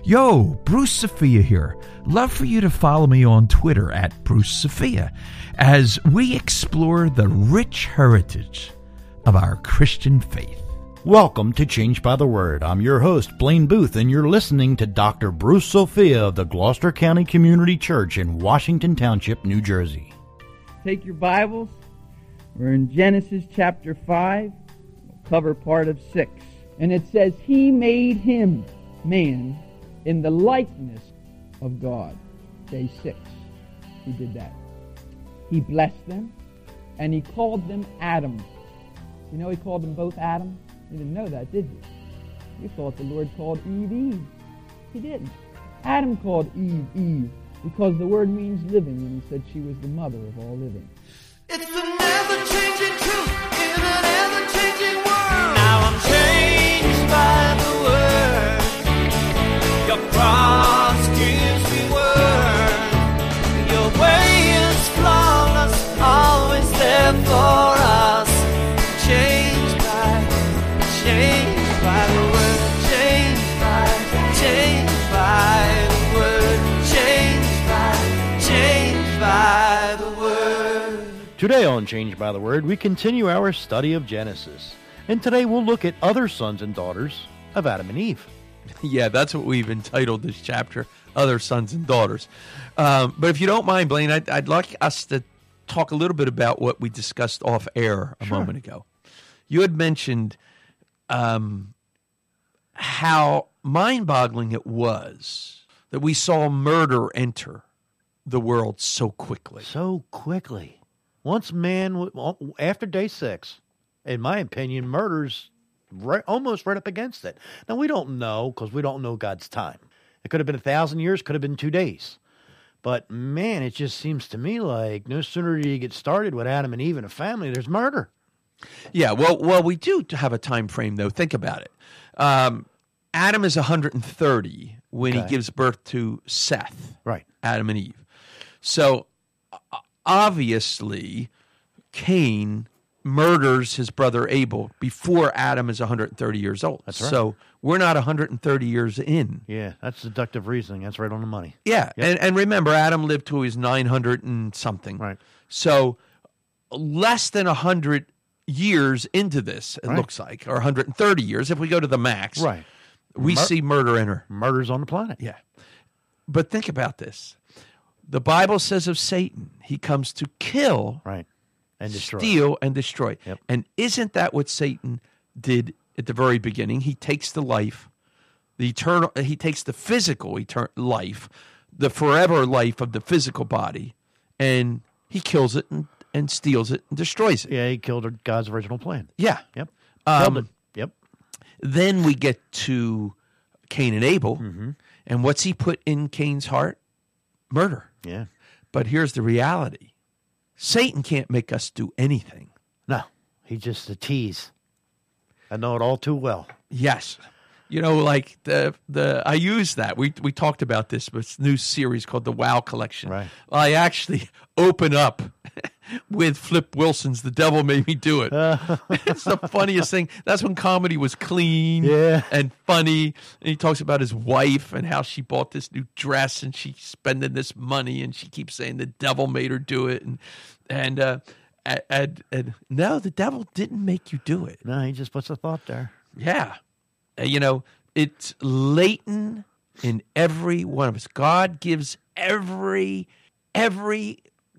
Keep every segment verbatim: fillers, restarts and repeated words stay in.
Yo, Bruce Sophia here. Love for you to follow me on Twitter at Bruce Sophia as we explore the rich heritage of our Christian faith. Welcome to Changed by the Word. I'm your host, Blaine Booth, and you're listening to Doctor Bruce Sophia of the Gloucester County Community Church in Washington Township, New Jersey. Take your Bibles. We're in Genesis chapter five. We'll cover part of six. And it says, He made him, man, in the likeness of God. Day six. He did that. He blessed them, and he called them Adam. You know he called them both Adam? You didn't know that, did you? You thought the Lord called Eve, Eve. He didn't. Adam called Eve, Eve, because the word means living, and he said she was the mother of all living. It's the never-changing truth in an ever-changing world. Now I'm changed by the word. Your cross gives me word. Your way is flawless, always there for us. Changed by, changed by the word. Changed by, changed by the word. Changed by, changed by the word. Today on Changed by the Word, we continue our study of Genesis. And today we'll look at other sons and daughters of Adam and Eve. Yeah, that's what we've entitled this chapter, Other Sons and Daughters. Um, but if you don't mind, Blaine, I'd, I'd like us to talk a little bit about what we discussed off air a Sure. moment ago. You had mentioned um, how mind-boggling it was that we saw murder enter the world so quickly. So quickly. Once man, w- after day six, in my opinion, murder's right, almost right up against it. Now, we don't know because we don't know God's time. It could have been a thousand years, could have been two days. But, man, it just seems to me like no sooner do you get started with Adam and Eve and a family, there's murder. Yeah, well, well, we do have a time frame, though. Think about it. Um, Adam is one hundred thirty when Okay. he gives birth to Seth, Right. Adam and Eve. So, uh, obviously, Cain murders his brother Abel before Adam is one hundred thirty years old. That's right. So, we're not one hundred thirty years in. Yeah, that's deductive reasoning. That's right on the money. Yeah, Yep. and, and remember, Adam lived till he was nine hundred and something. Right. So, less than one hundred years into this, it Right. looks like, or one hundred thirty years, if we go to the max, Right. we Mur- see murder enter. Murder's on the planet. Yeah. But think about this. The Bible says of Satan, he comes to kill, Right. And destroy. steal, and destroy. Yep. And isn't that what Satan did at the very beginning? He takes the life, the eternal, he takes the physical etern- life, the forever life of the physical body, and he kills it and, and steals it and destroys it. Yeah, he killed God's original plan. Yeah. Yep. Um, Killed it. Yep. Then we get to Cain and Abel, Mm-hmm. and what's he put in Cain's heart? Murder. Yeah. But here's the reality. Satan can't make us do anything. No, he's just a tease. I know it all too well. Yes. You know, like the the I use that. We we talked about this with this new series called the Wow Collection. Right. Well, I actually open up with Flip Wilson's The Devil Made Me Do It. It's the funniest thing. That's when comedy was clean Yeah. and funny. And he talks about his wife and how she bought this new dress and she's spending this money and she keeps saying the devil made her do it. And and uh, and, and no, the devil didn't make you do it. No, he just puts a thought there. Yeah. Uh, You know, it's latent in every one of us. God gives every, every,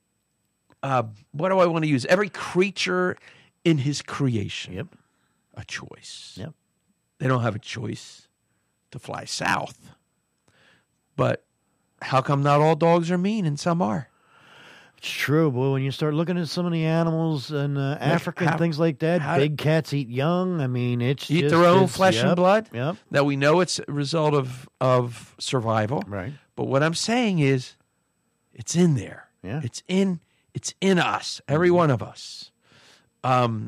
uh, what do I want to use? Every creature in his creation Yep. a choice. Yep. They don't have a choice to fly south. But how come not all dogs are mean and some are? It's true, boy. When you start looking at some of the animals in uh, Africa how- and things like that, how- big cats eat young. I mean, it's Eat just, their own it's- flesh yep, and blood? Yep. Now, we know it's a result of, of survival. Right. But what I'm saying is, it's in there. Yeah. It's in it's in us, every one of us. Um,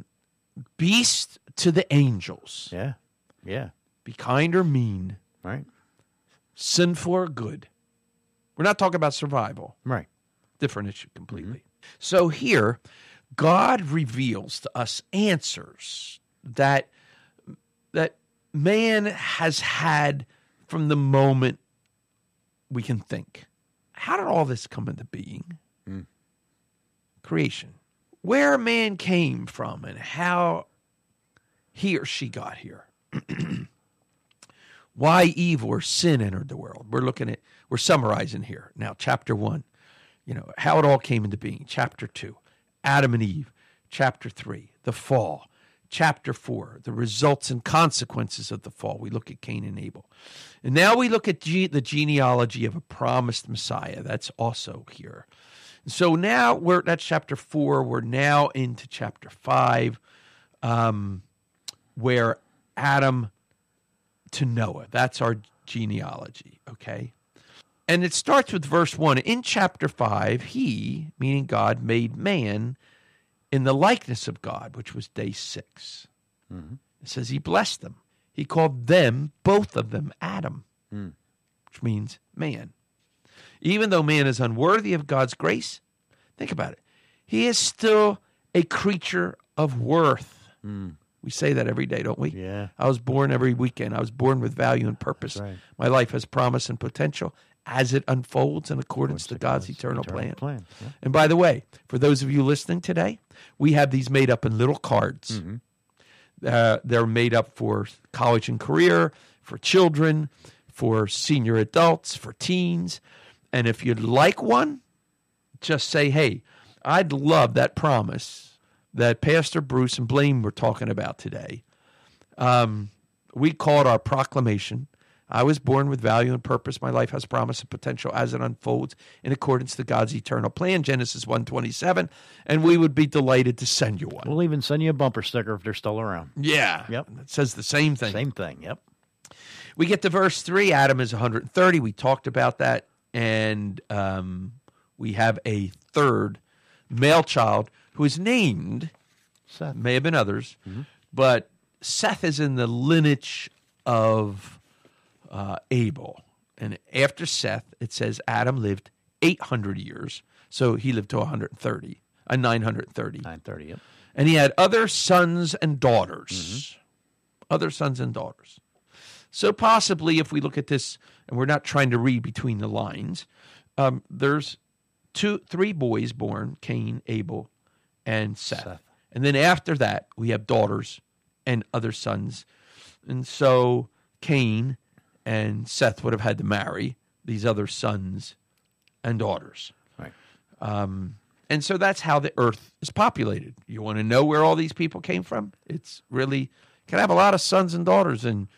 beast to the angels. Yeah. Yeah. Be kind or mean, Right. sinful or good. We're not talking about survival. Right. Different issue completely. So here, God reveals to us answers that that man has had from the moment we can think, how did all this come into being? Mm. Creation. Where man came from and how he or she got here. Why evil or sin entered the world. We're looking at, we're summarizing here. Now, chapter one, you know, how it all came into being. Chapter two, Adam and Eve. Chapter three, the fall. Chapter four, the results and consequences of the fall. We look at Cain and Abel. And now we look at ge- the genealogy of a promised Messiah. That's also here. So now we're, that's chapter four. We're now into chapter five, um, where Adam to Noah. That's our genealogy, okay? And it starts with verse one. In chapter five, he, meaning God, made man in the likeness of God, which was day six. Mm-hmm. It says he blessed them. He called them, both of them, Adam, Mm. which means man. Even though man is unworthy of God's grace, think about it. He is still a creature of worth. Mm. We say that every day, don't we? Yeah. I was born every weekend. I was born with value and purpose. That's right. My life has promise and potential as it unfolds in accordance to God's God's eternal, plan. plan. Yeah. And by the way, for those of you listening today, we have these made up in little cards. Mm-hmm. Uh, they're made up for college and career, for children, for senior adults, for teens. And if you'd like one, just say, hey, I'd love that promise that Pastor Bruce and Blaine were talking about today. Um, we call it our proclamation. I was born with value and purpose. My life has promise and potential as it unfolds in accordance to God's eternal plan, Genesis one twenty-seven, and we would be delighted to send you one. We'll even send you a bumper sticker if they're still around. Yeah. Yep. It says the same thing. Same thing. Yep. We get to verse three. Adam is one hundred thirty. We talked about that. And um, we have a third male child who is named, Seth. may have been others, Mm-hmm. but Seth is in the lineage of uh, Abel. And after Seth, it says Adam lived eight hundred years. So he lived to one hundred thirty, uh, nine hundred thirty. nine thirty, yep. And he had other sons and daughters. Mm-hmm. Other sons and daughters. So possibly if we look at this, and we're not trying to read between the lines, um, there's two, three boys born, Cain, Abel, and Seth. Seth. And then after that, we have daughters and other sons. And so Cain and Seth would have had to marry these other sons and daughters. Right. Um, and so that's how the earth is populated. You want to know where all these people came from? It's really, can have a lot of sons and daughters in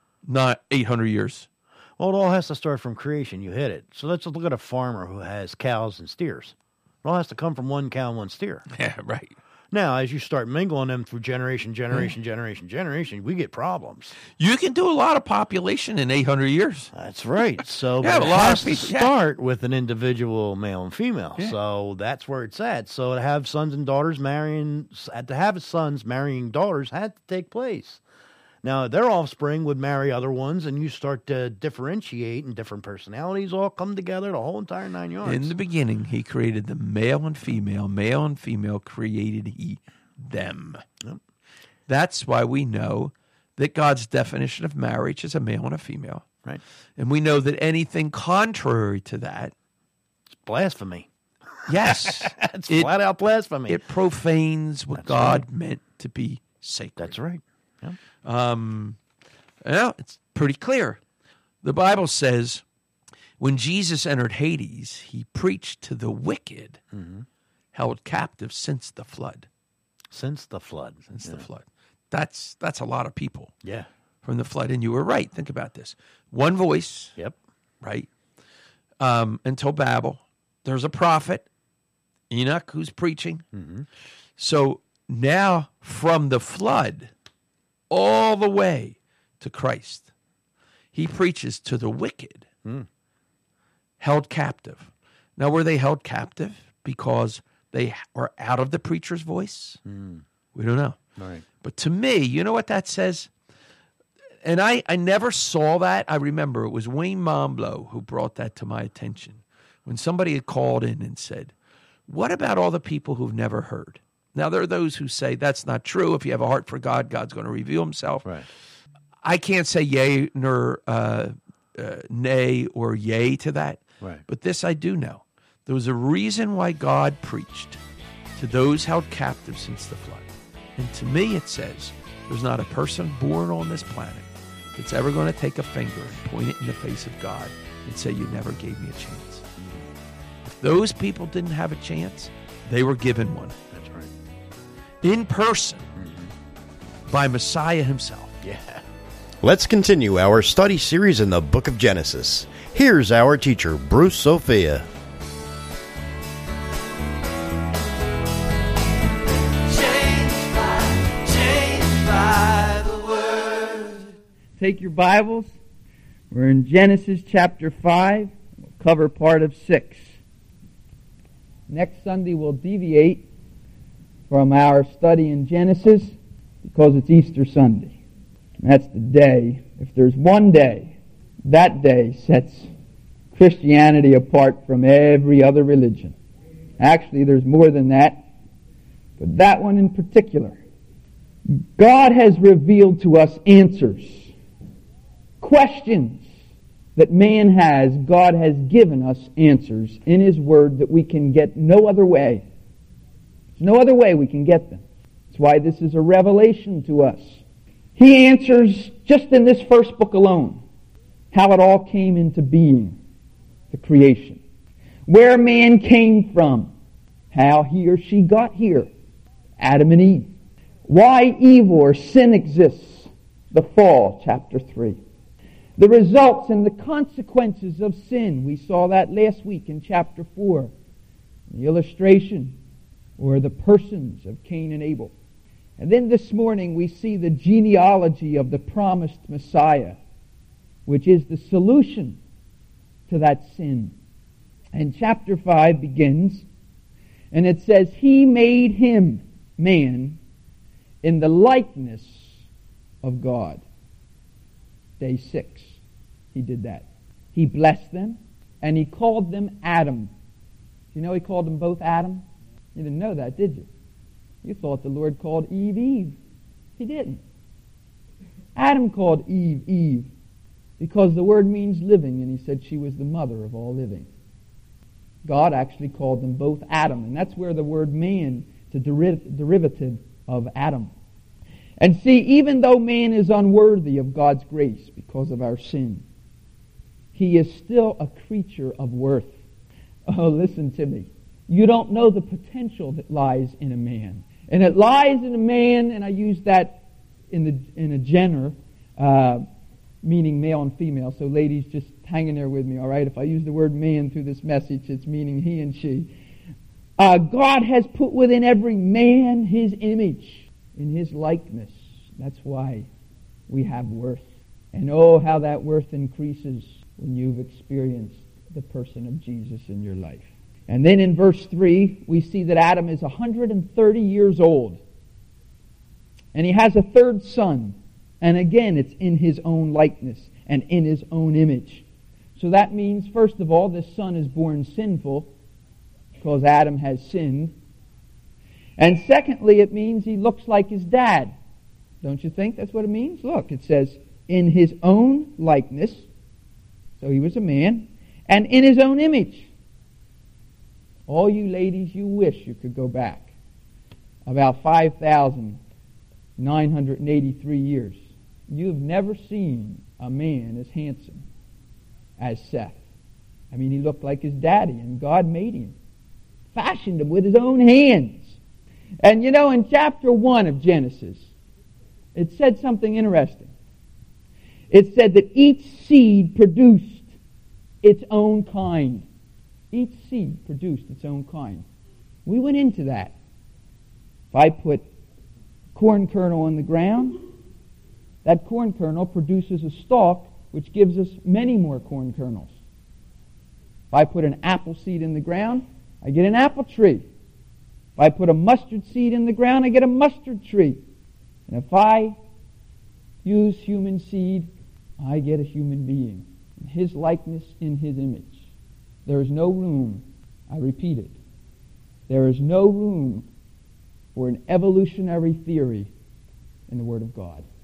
not eight hundred years. Well, it all has to start from creation. You hit it. So let's look at a farmer who has cows and steers. It all has to come from one cow and one steer. Yeah, right. Now, as you start mingling them through generation, generation, generation, generation, we get problems. You can do a lot of population in eight hundred years. That's right. So Yeah, but a it lot has of to people- yeah. start with an individual male and female. Yeah. So that's where it's at. So to have sons and daughters marrying, to have sons marrying daughters had to take place. Now, their offspring would marry other ones, and you start to differentiate, and different personalities all come together, the whole entire nine yards. In the beginning, he created the male and female. Male and female created he them. Yep. That's why we know that God's definition of marriage is a male and a female. Right. And we know that anything contrary to that, It's blasphemy. yes, It's it, flat out blasphemy. it profanes what That's God meant to be sacred. That's right. Yeah. Um, well, it's pretty clear. The Bible says when Jesus entered Hades, he preached to the wicked, Mm-hmm. held captive since the flood. Since the flood. Since yeah. the flood. That's that's a lot of people Yeah. from the flood. And you were right. Think about this. One voice, Yep. right? Um, until Babel. There's a prophet, Enoch, who's preaching. Mm-hmm. So now from the flood all the way to Christ, he preaches to the wicked, Mm. held captive. Now, were they held captive because they were out of the preacher's voice? Mm. We don't know. Right. But to me, you know what that says? And I, I never saw that. I remember it was Wayne Momblow who brought that to my attention when somebody had called in and said, what about all the people who've never heard? Now, there are those who say that's not true. If you have a heart for God, God's going to reveal himself. Right. I can't say yay nor uh, uh, nay or yay to that. Right. But this I do know. There was a reason why God preached to those held captive since the flood. And to me it says there's not a person born on this planet that's ever going to take a finger and point it in the face of God and say, you never gave me a chance. If those people didn't have a chance, they were given one. That's right. In person, Mm-hmm. by Messiah himself. Yeah. Let's continue our study series in the book of Genesis. Here's our teacher, Bruce Sophia. Changed by, changed by the word. Take your Bibles. We're in Genesis chapter five. We'll cover part of six. Next Sunday we'll deviate from our study in Genesis because it's Easter Sunday. And that's the day, if there's one day, that day sets Christianity apart from every other religion. Actually, there's more than that, but that one in particular. God has revealed to us answers. Questions that man has, God has given us answers in His Word that we can get no other way. There's no other way we can get them. That's why this is a revelation to us. He answers, just in this first book alone, how it all came into being, the creation. Where man came from, how he or she got here, Adam and Eve. Why evil or sin exists, the fall, chapter three. The results and the consequences of sin. We saw that last week in chapter four. The illustration, or the persons of Cain and Abel. And then this morning we see the genealogy of the promised Messiah, which is the solution to that sin. And chapter five begins, and it says, He made him, man, in the likeness of God. Day six, He did that. He blessed them, and He called them Adam. Do you know He called them both Adam? You didn't know that, did you? You thought the Lord called Eve, Eve. He didn't. Adam called Eve, Eve, because the word means living, and He said she was the mother of all living. God actually called them both Adam, and that's where the word man is a deriv- derivative of Adam. And see, even though man is unworthy of God's grace because of our sin, he is still a creature of worth. Oh, listen to me. You don't know the potential that lies in a man. And it lies in a man, and I use that in the in a gender, uh, meaning male and female. So ladies, just hang in there with me, all right? If I use the word man through this message, it's meaning he and she. Uh, God has put within every man His image, in His likeness. That's why we have worth. And oh, how that worth increases when you've experienced the person of Jesus in your life. And then in verse three, we see that Adam is one hundred thirty years old. And he has a third son. And again, it's in his own likeness and in his own image. So that means, first of all, this son is born sinful because Adam has sinned. And secondly, it means he looks like his dad. Don't you think that's what it means? Look, it says, in his own likeness, so he was a man, and in his own image. All you ladies, you wish you could go back about five thousand nine hundred eighty-three years. You've never seen a man as handsome as Seth. I mean, he looked like his daddy, and God made him, fashioned him with His own hands. And you know, in chapter one of Genesis, it said something interesting. It said that each seed produced its own kind. Each seed produced its own kind. We went into that. If I put corn kernel in the ground, that corn kernel produces a stalk which gives us many more corn kernels. If I put an apple seed in the ground, I get an apple tree. If I put a mustard seed in the ground, I get a mustard tree. And if I use human seed, I get a human being. In His likeness, in His image. There is no room, I repeat it, there is no room for an evolutionary theory in the Word of God.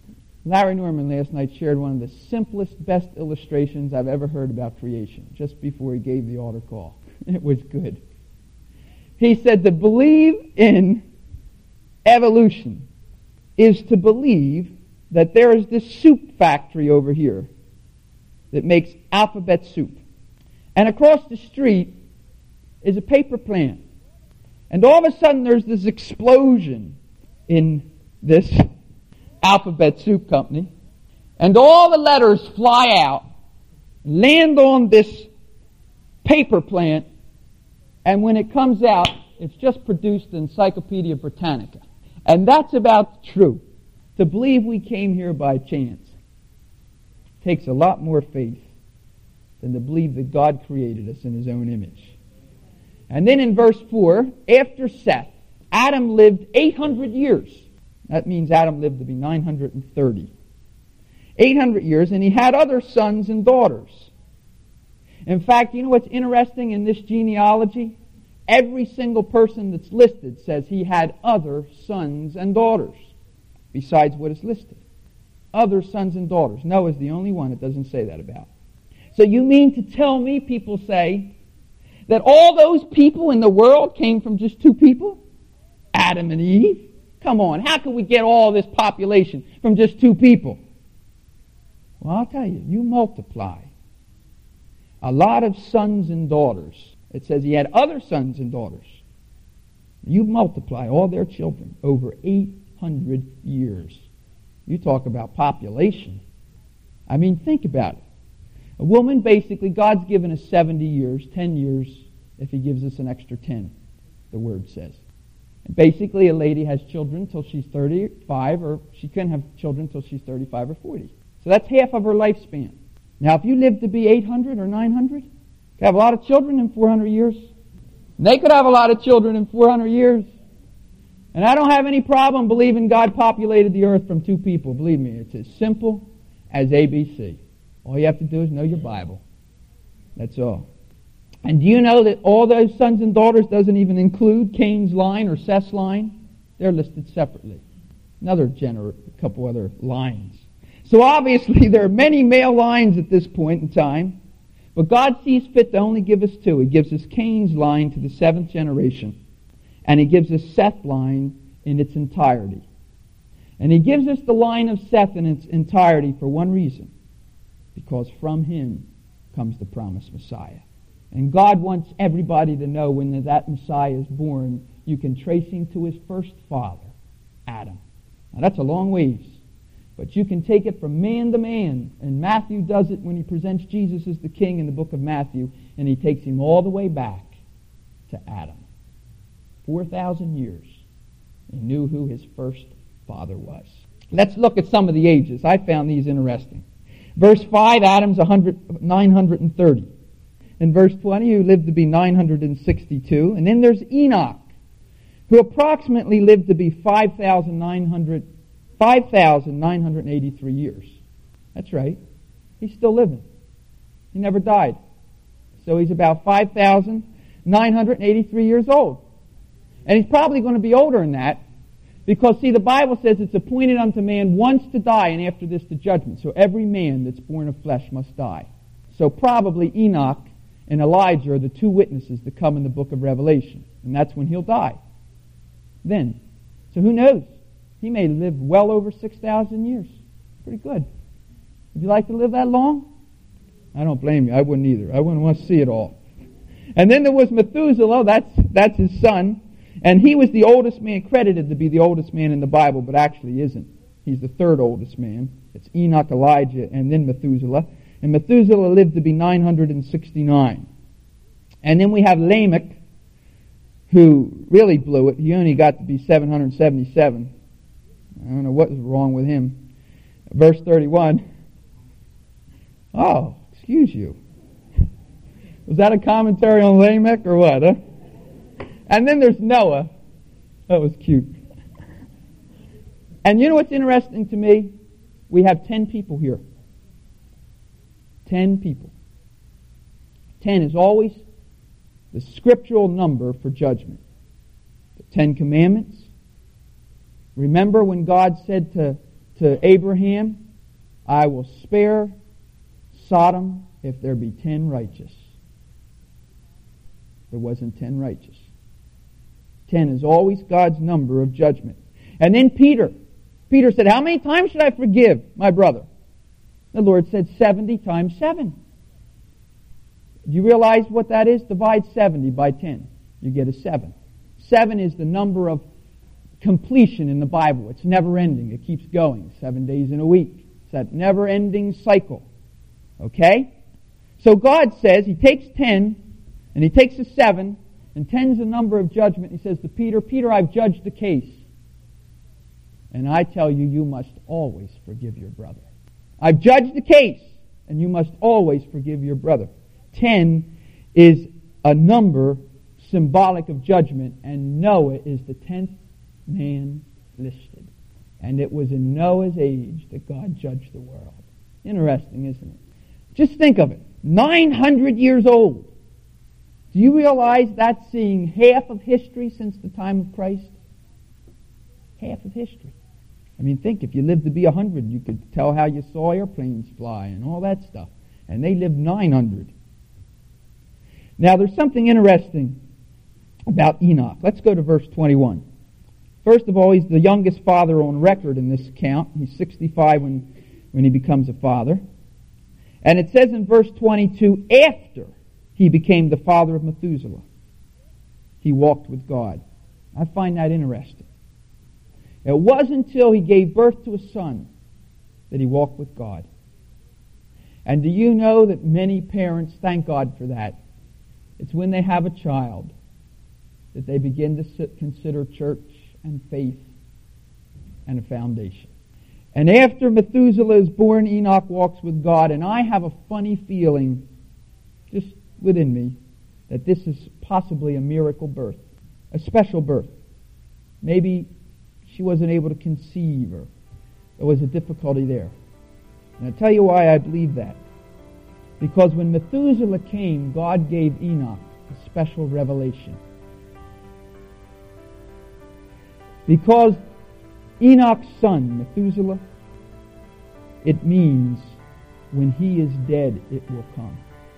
Larry Norman last night shared one of the simplest, best illustrations I've ever heard about creation, just before he gave the altar call. It was good. He said to believe in evolution is to believe that there is this soup factory over here that makes alphabet soup. And across the street is a paper plant. And all of a sudden there's this explosion in this alphabet soup company. And all the letters fly out, land on this paper plant, and when it comes out, it's just produced the Encyclopedia Britannica. And that's about true. To believe we came here by chance takes a lot more faith than to believe that God created us in His own image. And then in verse four, after Seth, Adam lived eight hundred years. That means Adam lived to be nine hundred thirty. eight hundred years, and he had other sons and daughters. In fact, you know what's interesting in this genealogy? Every single person that's listed says he had other sons and daughters, besides what is listed. Other sons and daughters. Noah's the only one it doesn't say that about. So you mean to tell me, people say, that all those people in the world came from just two people? Adam and Eve? Come on, how can we get all this population from just two people? Well, I'll tell you, you multiply a lot of sons and daughters. It says he had other sons and daughters. You multiply all their children over eight hundred years. You talk about population. I mean, think about it. A woman, basically, God's given us seventy years, ten years, if He gives us an extra ten, the Word says. And basically, a lady has children until she's thirty-five, or she can have children until she's thirty-five or forty. So that's half of her lifespan. Now, if you live to be eight hundred or nine hundred, you could have a lot of children in four hundred years. And they could have a lot of children in four hundred years. And I don't have any problem believing God populated the earth from two people. Believe me, it's as simple as A B C. All you have to do is know your Bible. That's all. And do you know that all those sons and daughters doesn't even include Cain's line or Seth's line? They're listed separately. Another gener- a couple other lines. So obviously there are many male lines at this point in time, but God sees fit to only give us two. He gives us Cain's line to the seventh generation, and He gives us Seth's line in its entirety. And He gives us the line of Seth in its entirety for one reason, because from him comes the promised Messiah. And God wants everybody to know when that Messiah is born, you can trace him to his first father, Adam. Now that's a long ways, but you can take it from man to man. And Matthew does it when he presents Jesus as the king in the book of Matthew, and he takes him all the way back to Adam. Four thousand years. He knew who his first father was. Let's look at some of the ages. I found these interesting. Verse five, Adam's nine hundred thirty. In verse twenty, who lived to be nine hundred sixty-two. And then there's Enoch, who approximately lived to be five thousand nine hundred eighty-three years. That's right. He's still living. He never died. So he's about five thousand nine hundred eighty-three years old. And he's probably going to be older than that, because, see, the Bible says it's appointed unto man once to die, and after this the judgment. So every man that's born of flesh must die. So probably Enoch and Elijah are the two witnesses that come in the book of Revelation. And that's when he'll die. Then. So who knows? He may live well over six thousand years. Pretty good. Would you like to live that long? I don't blame you. I wouldn't either. I wouldn't want to see it all. And then there was Methuselah. That's, that's his son. And he was the oldest man, credited to be the oldest man in the Bible, but actually isn't. He's the third oldest man. It's Enoch, Elijah, and then Methuselah. And Methuselah lived to be nine hundred sixty-nine. And then we have Lamech, who really blew it. He only got to be seven hundred seventy-seven. I don't know what was wrong with him. Verse thirty-one. Oh, excuse you. Was that a commentary on Lamech or what, huh? And then there's Noah. That was cute. And you know what's interesting to me? We have ten people here. Ten people. Ten is always the scriptural number for judgment. The Ten Commandments. Remember when God said to to Abraham, I will spare Sodom if there be ten righteous. There wasn't ten righteous. Ten is always God's number of judgment. And then Peter. Peter said, how many times should I forgive my brother? The Lord said seventy times seven. Do you realize what that is? Divide seventy by ten. You get a seven. Seven is the number of completion in the Bible. It's never ending. It keeps going. Seven days in a week. It's that never ending cycle. Okay? So God says, He takes ten, and He takes a seven, and ten's the number of judgment. He says to Peter, Peter, I've judged the case. And I tell you, you must always forgive your brother. I've judged the case, and you must always forgive your brother. Ten is a number symbolic of judgment, and Noah is the tenth man listed. And it was in Noah's age that God judged the world. Interesting, isn't it? Just think of it. nine hundred years old. Do you realize that's seeing half of history since the time of Christ? Half of history. I mean, think, if you lived to be one hundred, you could tell how you saw airplanes fly and all that stuff. And they lived nine hundred. Now, there's something interesting about Enoch. Let's go to verse twenty-one. First of all, he's the youngest father on record in this account. He's sixty-five when, when he becomes a father. And it says in verse twenty-two, after he became the father of Methuselah, he walked with God. I find that interesting. It wasn't until he gave birth to a son that he walked with God. And do you know that many parents thank God for that? It's when they have a child that they begin to sit, consider church and faith and a foundation. And after Methuselah is born, Enoch walks with God. And I have a funny feeling, just within me, that this is possibly a miracle birth, a special birth. Maybe she wasn't able to conceive, or there was a difficulty there. And I'll tell you why I believe that. Because when Methuselah came, God gave Enoch a special revelation. Because Enoch's son, Methuselah, it means when he is dead, it will come.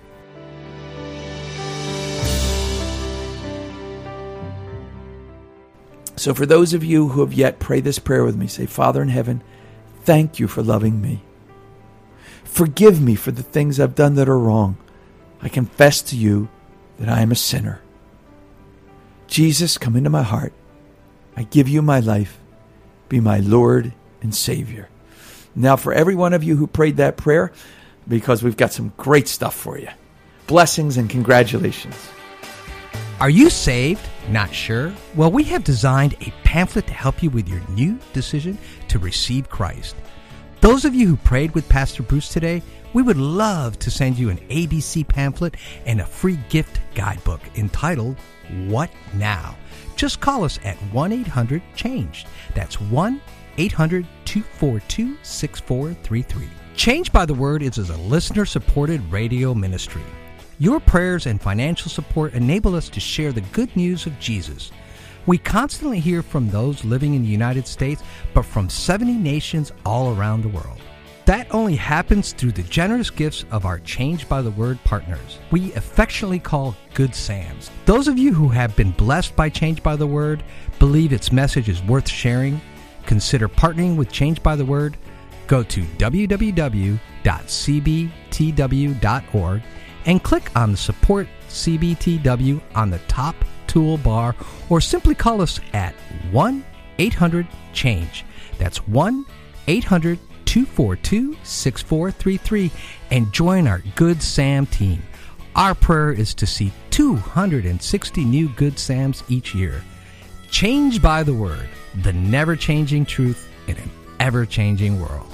So for those of you who have yet prayed this prayer with me, say, Father in heaven, thank you for loving me. Forgive me for the things I've done that are wrong. I confess to you that I am a sinner. Jesus, come into my heart. I give you my life. Be my Lord and Savior. Now for every one of you who prayed that prayer, because we've got some great stuff for you. Blessings and congratulations. Are you saved? Not sure? Well, we have designed a pamphlet to help you with your new decision to receive Christ. Those of you who prayed with Pastor Bruce today, we would love to send you an A B C pamphlet and a free gift guidebook entitled, What Now? Just call us at one eight hundred changed. That's one eight hundred two four two six four three three. Changed by the Word is a listener-supported radio ministry. Your prayers and financial support enable us to share the good news of Jesus. We constantly hear from those living in the United States, but from seventy nations all around the world. That only happens through the generous gifts of our Changed by the Word partners, we affectionately call Good Sams. Those of you who have been blessed by Changed by the Word, believe its message is worth sharing, consider partnering with Changed by the Word. Go to w w w dot c b t w dot org and click on the Support C B T W on the top toolbar, or simply call us at one eight hundred change. That's one eight hundred two four two six four three three and join our Good Sam team. Our prayer is to see two hundred sixty new Good Sams each year. Changed by the Word, the never-changing truth in an ever-changing world.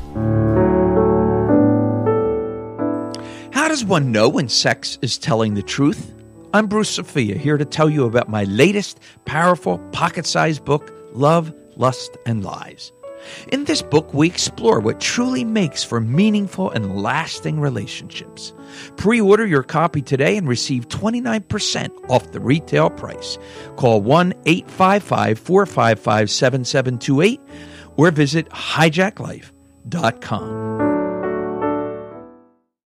How does one know when sex is telling the truth? I'm Bruce Sophia, here to tell you about my latest, powerful, pocket-sized book, Love, Lust, and Lies. In this book, we explore what truly makes for meaningful and lasting relationships. Pre-order your copy today and receive twenty-nine percent off the retail price. Call one eight five five four five five seven seven two eight or visit hijack life dot com.